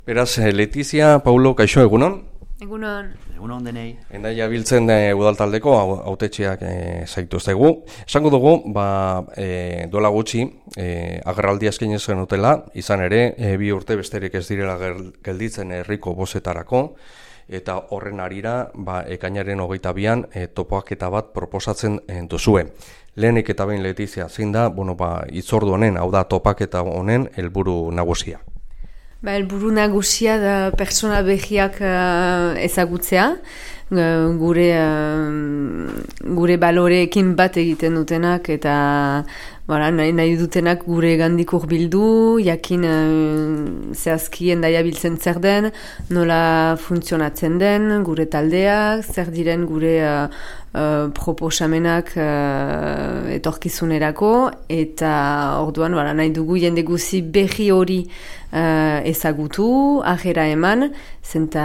Beraz, Letizia, Paulo, kaixo, egunon? Egunon. Egunon denei. Endaia biltzen udaltaldeko hautetxeak zaituztegu. Esango dugu, duela gutxi, agerraldia eskaini zenutela, izan ere, 2 urte besterik ez direla gelditzen herriko bozetarako, eta horren harira, ekainaren 22an topoaketa bat proposatzen duzue. Lehenik eta behin, Letizia, zein da, hitzordu honen, hau da topaketa honen helburu nagusia? Helburu nagusia da pertsona behiak ezagutzea, gure baloreekin bat egiten dutenak eta nahi dutenak gure gandik hurbildu, jakin zehazki Endaia biltzen zer den, nola funtzionatzen den, gure taldeak, zer diren gure proposamenak etorkizunerako, eta orduan nahi dugu jende guzi behi hori ezagutu, ajera eman, zenta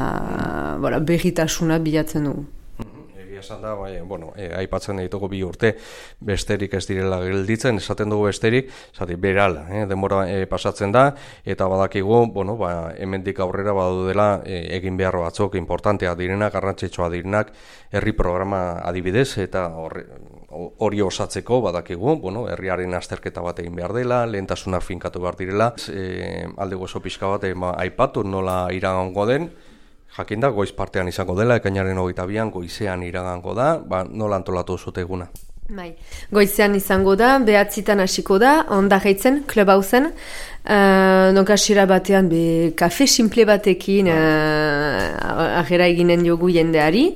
behitasuna bilatzen dugu. Esan da, aipatzen ditugu 2 urte besterik ez direla gelditzen, esaten dugu besterik, berala, denbora pasatzen da, eta badakigu, hemendik aurrera badudela egin behar batzuk importantea direnak, garrantzitsua direnak, herri programa adibidez, eta hori osatzeko badakigu, herriaren azterketa bat egin behar dela, lehentasunak finkatu behar direla, alde gozo pixka bat aipatu nola iragango den, jakinda, goiz partean izango dela, ekainaren 22an goizean iragango da, nola antolatu zute eguna? Goizean izango da, 9:00 hasiko da, onda jaitzen, Clubhausen, hasiera batean kafe simple batekin ajera eginen diogu jendeari,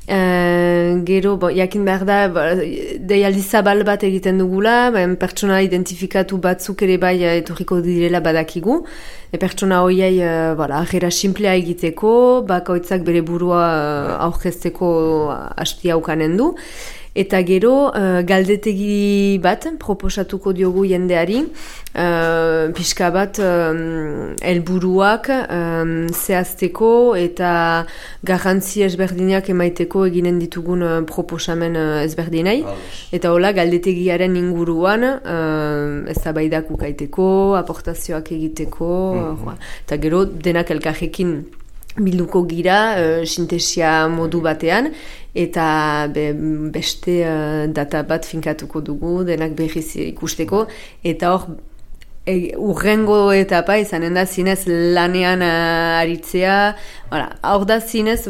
gero, jakin behar da, deialdi zabal bat egiten dugula, pertsona identifikatu batzuk ere etorriko direla badakigu, pertsona horiei ajera simplea egiteko, bakoitzak bere burua aurkezteko hastia ukanen du, eta gero galdetegi bat proposatuko diogu jendeari, pixka bat helburuak zehazteko eta garrantzi ezberdinak emaiteko eginen ditugun proposamen ezberdinei. Eta hola, galdetegiaren inguruan eztabaidak ukaiteko, aportazioak egiteko, eta gero denak elkarrekin bilduko gira, sintesia modu batean, eta beste data bat finkatuko dugu, denak berriz ikusteko, eta hor, urrengo etapa izanen da zinez lanean aritzea, hor da zinez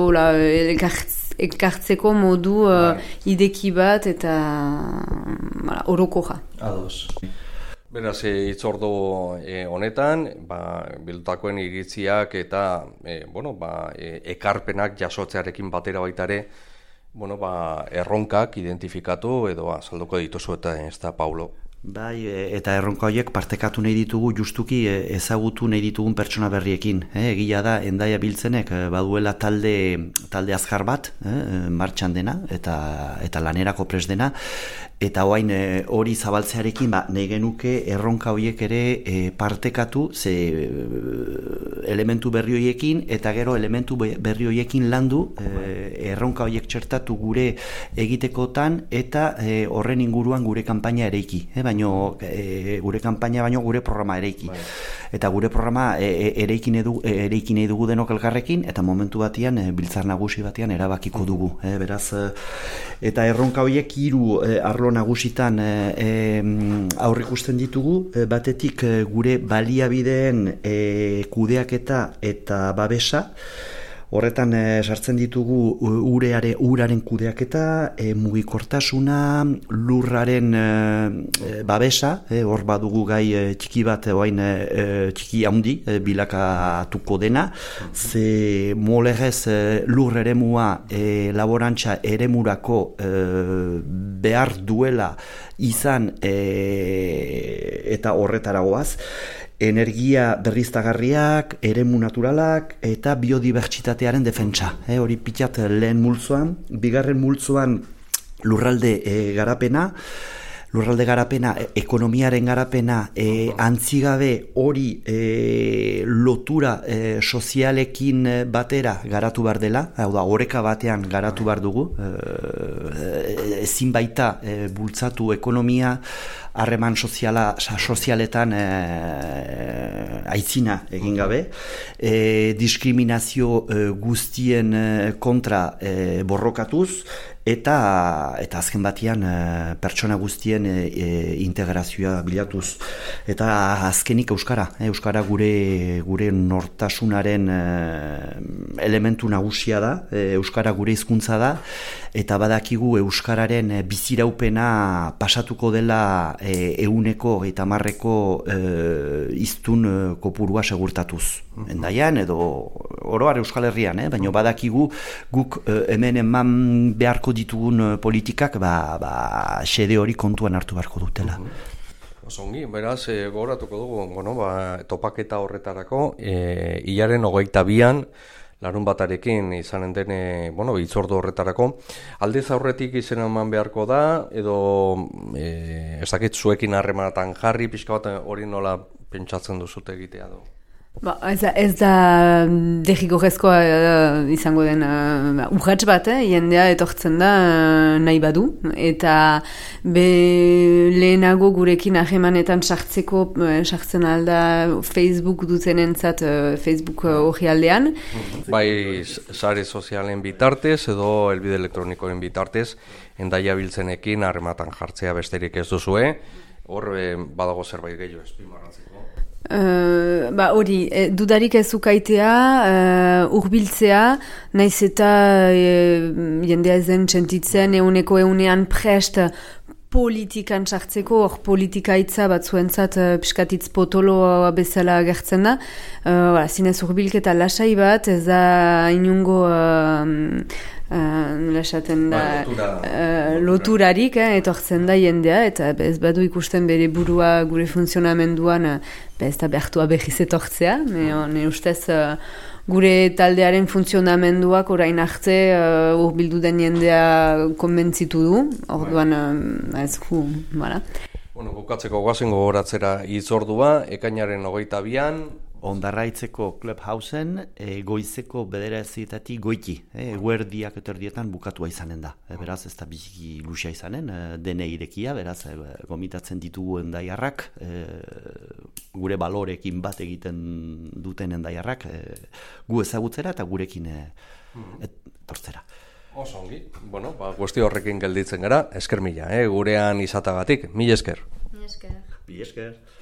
ekartzeko modu ideki bat eta orokoja. Ados. Beraz, hitzordu honetan, bildutakoen iritziak eta ekarpenak jasotzearekin batera baita ere, erronkak identifikatu edo azalduko dituzu eta ez da, Paulo. Bai, eta erronka horiek partekatu nahi ditugu justuki ezagutu nahi ditugun pertsona berriekin. Egia da, Endaia biltzenek baduela talde azkar bat, martxan dena eta lanerako prest dena, eta orain hori zabaltzearekin nahi genuke erronka horiek ere partekatu ze elementu berri horiekin eta gero elementu berri horiekin landu erronka horiek txertatu gure egitekotan eta horren inguruan gure kanpaina ereiki, gure kanpaina baino gure programa ereiki. Eta gure programa ereiki nahi dugu denok elkarrekin eta momentu batean biltzar nagusi batean erabakiko dugu. Beraz, eta erronka horiek 3 arlo nagusitan aurrikusten ditugu, batetik gure baliabideen kudeaketa eta babesa. Horretan sartzen ditugu uraren kudeaketa, mugikortasuna, lurraren babesa, hor badugu gai txiki bat, txiki handi, bilakatuko dena, ze molegez lur eremua laborantza eremurako behar duela izan eta horretaragoaz, energia berriztagarriak, eremu naturalak eta biodibertsitatearen defentsa. Hori pitzat lehen multzoan, bigarren multzoan lurralde garapena, ekonomiaren garapena, antzigabe hori lotura sozialekin batera garatu behar dela, hau da, oreka batean garatu behar dugu, ezin baita bultzatu ekonomia harreman sozialetan aitzina egin gabe, diskriminazio guztien kontra borrokatuz, eta azken batean pertsona guztien integrazioa bilatuz. Eta azkenik Euskara gure nortasunaren elementu nagusia da, Euskara gure hizkuntza da, eta badakigu Euskararen biziraupena pasatuko dela 110% hiztun kopurua segurtatuz. Endaian edo oro har Euskal Herrian, baina badakigu guk hemen eman beharko ditugun politikak xede hori kontuan hartu beharko dutela. Osongi, beraz, gogoratuko dugu, topaketa horretarako, hilaren 22an, larun batarekin izanen den, hitzordu horretarako, aldez aurretik izena eman beharko da, edo ez dakit zuekin harremanatan jarri, pixka bat hori nola pentsatzen duzute egitea du? Ez da derrigorrezkoa izango den urrats bat, jendea etortzen da nahi badu, eta lehenago gurekin harremanetan sartzen alda Facebook dutenentzat Facebook hori aldean. Bai, sare sozialen bitartez edo helbide elektronikoen bitartez, Hendaia biltzenekin harrematan jartzea besterik ez duzue, hor badago zerbait gehiago azpimarratzeko. Hori, dudarik ez ukaitea, hurbiltzea, naiz eta jendea ezen txentitzen 100% prest politikan sartzeko, hor politika hitza batzuentzat piskatitz potolo bezala agertzen da. Zinez hurbilketa lasai bat, ez da inungo esaten da loturarik, etortzen da jendea, eta ez badu ikusten bere burua gure funtzionamenduan, ez da behartua behiz etortzea, ne ustez gure taldearen funtzionamenduak orain arte hurbildu den jendea konbentzitu du, orduan ez gu, bala. Bukatzeko goazen gogoratzera hitzordua, ekainaren 22an, Ondarraitzeko Clubhausen goizeko 9:00 goiti, eguerdiak eta erdietan bukatua izanen da. Beraz, ez da biziki luxea izanen, dene irekia, beraz, gomitatzen ditugu endaiarrak, gure balorekin bat egiten duten endaiarrak, gu ezagutzera eta gurekin etortzera. Oso ongi, guzti horrekin gelditzen gara, esker mila, gurean izatagatik, mila esker. Mila esker. Mila esker.